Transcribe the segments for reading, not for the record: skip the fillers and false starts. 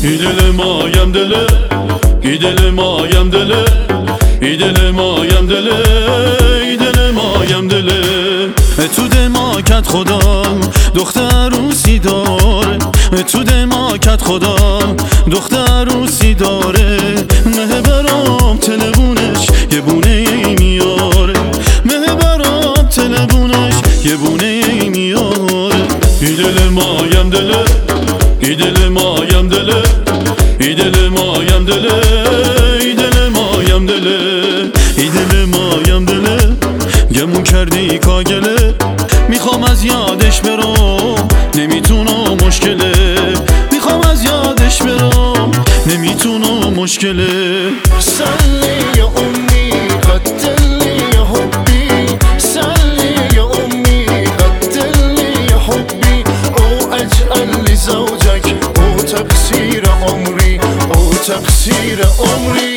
Gidelim ayem dele, gidelim ayem dele, gidelim ayem dele, gidelim ayem dele. تو دماکت خدا دختر روسی داره، تو دماکت خدا دختر روسی داره. مه برام تلفونش یه بونه میاره، مه برام تلفونش یه بونه میاره. gidelim ayem dele, gidelim ayem dele, gidelim ayem dele, gidelim ayem dele, gidelim ayem dele. گمون کردی کاگله، میخوام از یادش برم نمیتونم مشکله، میخوام از یادش برم نمیتونم مشکله. سلی یا امی قتلی یا حبی، سلی یا امی قتلی یا حبی. او اجعل لزوجك او تقصیر عمری، او تقصیر عمری.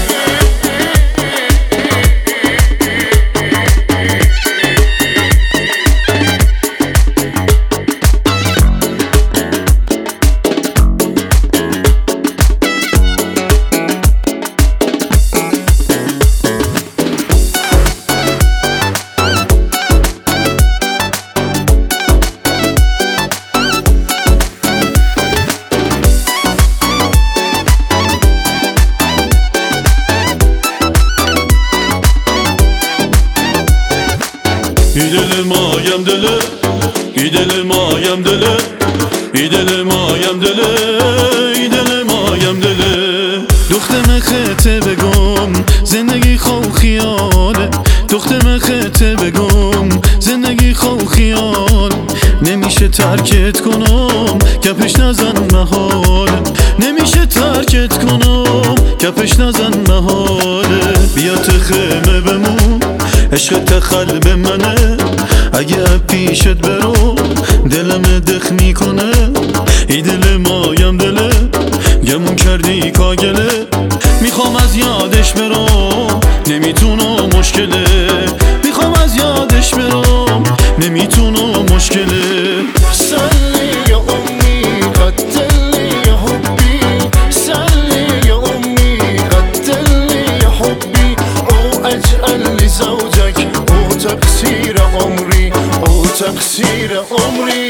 Gidelim ayem dele, gidelim ayem dele, gidelim ayem dele, gidelim ayem dele. دختم خطه بگم زندگی خو خیاله، دختم خطه بگم زندگی خو خیال. نمیشه ترکت کنم کپش نزن محاله، نمیشه ترکت کنم کپش نزن محاله. بیا تخمه بمون عشق قلب منه، اگه پیشت برو دلم دخ میکنه. ای دل مایم دله، گمون کردی کاگله، میخوام از یادش برم نمیتونم مشکله، میخوام از یادش برم نمیتونم مشکله. سلی یا امی قتلی یا حبی، سلی یا امی قتلی یا حبی. او اجعل لزوجك او تقصیر عمری، او تقصیر عمری.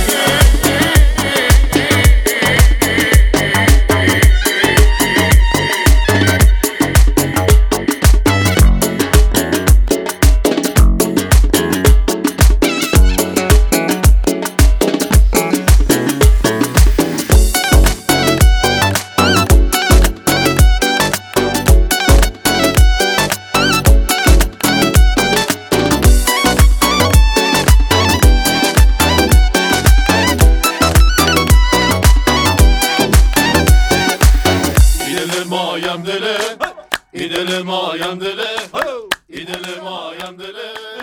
Gidelim ayem dele, gidelim ayem dele, gidelim ayem dele.